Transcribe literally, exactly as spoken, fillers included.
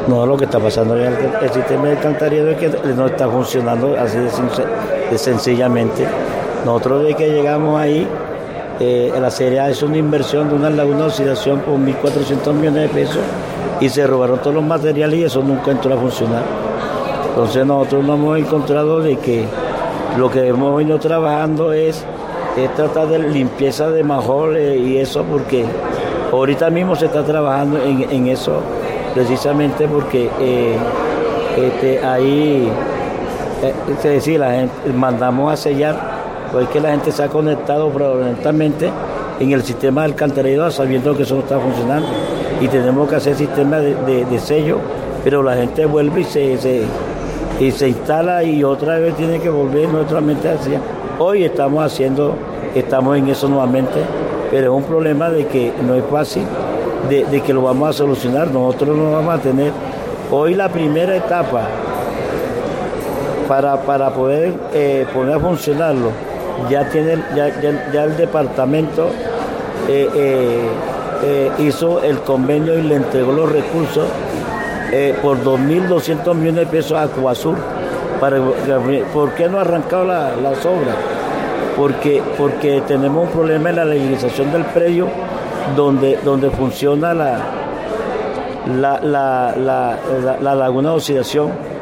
No, lo que está pasando en el, el sistema de alcantarillado es que no está funcionando así de, de sencillamente. Nosotros desde que llegamos ahí, eh, la serie A es una inversión de una laguna de oxidación por mil cuatrocientos millones de pesos y se robaron todos los materiales y eso nunca entró a funcionar. Entonces nosotros nos hemos encontrado de que lo que hemos venido trabajando es, es tratar de limpieza de majoles y eso, porque ahorita mismo se está trabajando en, en eso, precisamente porque eh, este, ahí, eh, es decir, la gente, mandamos a sellar, porque la gente se ha conectado probablemente en el sistema de alcantarillado sabiendo que eso no está funcionando y tenemos que hacer sistema de, de, de sello, pero la gente vuelve y se, se, y se instala y otra vez tiene que volver nuevamente hacia. Hoy estamos haciendo, estamos en eso nuevamente, pero es un problema de que no es fácil, de, de que lo vamos a solucionar. Nosotros no vamos a tener hoy la primera etapa para, para poder eh, poner a funcionarlo. Ya tiene ya, ya, ya el departamento eh, eh, eh, hizo el convenio y le entregó los recursos eh, por dos mil doscientos millones de pesos a Acuasur. Para, ¿Por qué no ha arrancado la, las obras? Porque, porque tenemos un problema en la legalización del predio donde, donde funciona la, la, la, la, la, la laguna de oxidación.